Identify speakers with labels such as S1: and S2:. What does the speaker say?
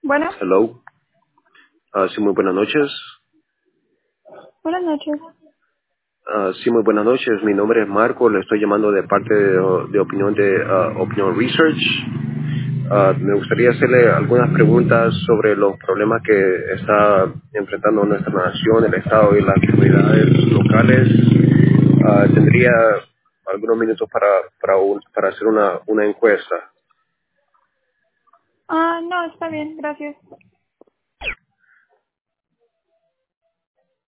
S1: Bueno,
S2: Hello. Sí, muy buenas noches.
S1: buenas noches.
S2: Sí, muy buenas noches. Mi nombre es Marco. Le estoy llamando de parte de Opinion Research. Me gustaría hacerle algunas preguntas sobre los problemas que está enfrentando nuestra nación, el Estado y las comunidades locales. Tendría algunos minutos para hacer una encuesta.
S1: No, está bien, gracias.